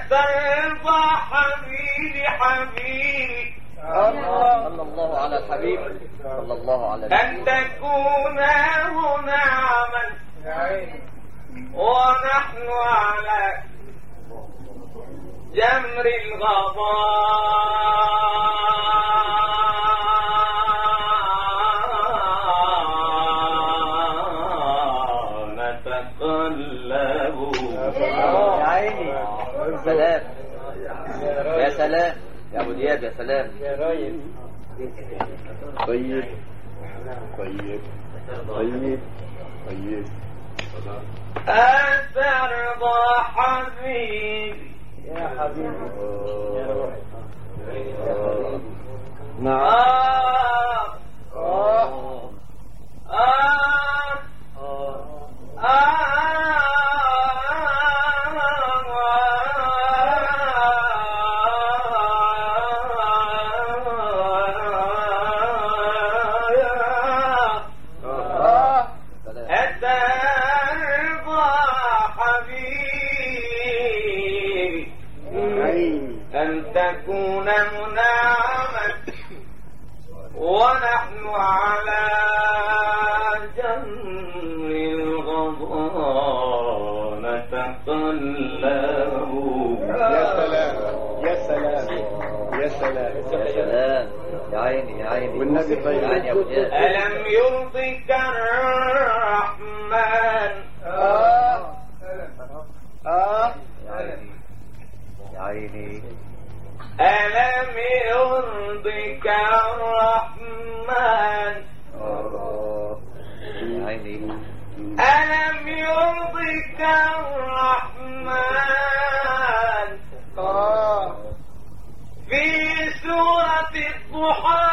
أترضى حبيبي حبيبي صلى الله على الحبيب صلى الله على أن تكون منعما ونحن على جمر الغضاء نتقلب. يا عيني سلام يا سلام يا ابو دياب يا سلام يا رايد. طيب طيب طيب طيب. أترضى حبيبي يا حبيبي يا روحي. نعم. أن تكون منعما ونحن على جمر الغضاء نتقلب. يا سلام يا سلام يا سلام يا سلام يا عيني يا عيني والنبي طيب. يا عيني يا ابو دياب. ألم يرضك الرحمن يا عيني يا عيني ألم يرضك الرحمن يا عيني ألم يرضك الرحمن في سورة الضحى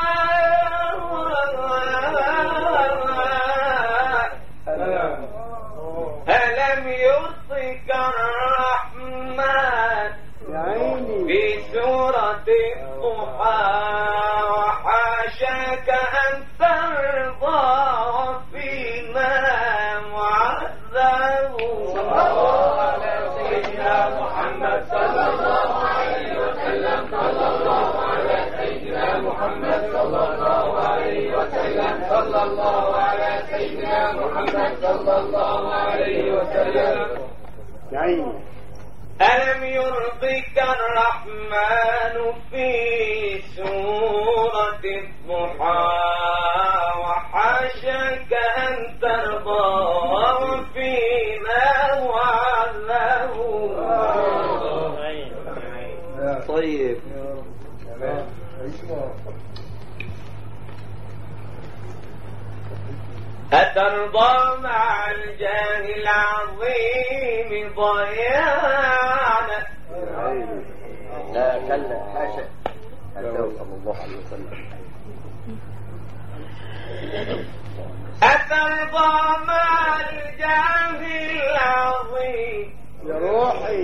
ألم يرضك الرحمن في سورة الضحى وحاشاك أن ترضى فيما معذب. صلى الله على سيدنا محمد صلى الله عليه وسلم صلى الله على سيدنا محمد صلى الله عليه وسلم صلى الله على سيدنا محمد صلى الله عليه وسلم. يا عيني. ألم يرضك الرحمن في سورة الضحى وحاشاك أن ترضى فيما وعده. طيب أترضى مع الجاه العظيم ضيانا. لا كلا حاشا صلى الله عليه وسلم. أترضى مع الجاه العظيم يا روحي.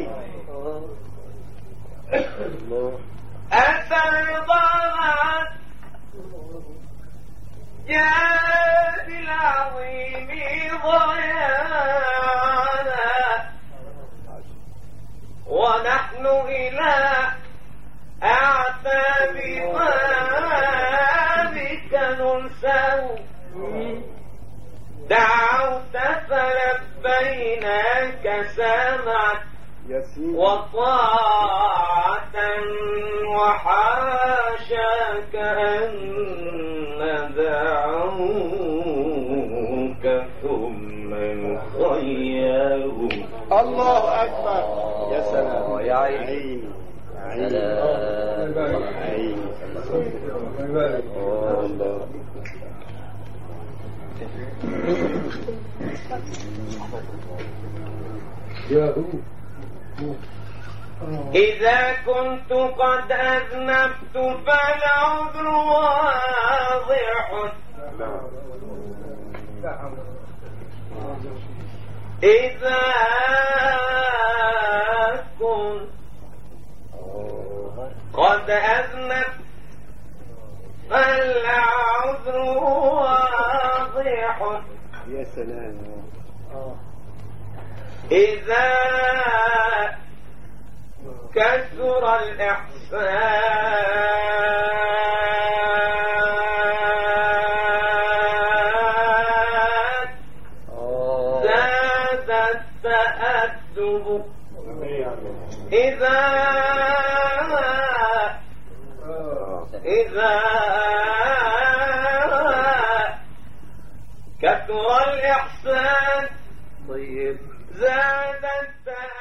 أترضى مع الجاه العظيم ضيانا ونحن إلى أعتاب بابك ننسو. دعوت فلبيناك سمعت يا سيدي. وطاعة وحاشاك أن ندعوك ثم نخيره. الله أكبر. يا سلام يا عيني يا عيني سلام. عيني. الله. إذا كنت قد أذنبت فالعذر واضح. إذا كنت قد أذنبت فالعذر واضح. يا سلام. إذا كثر الإحسان زاد التأدب إذا كثر الإحسان طيب زاد التأدب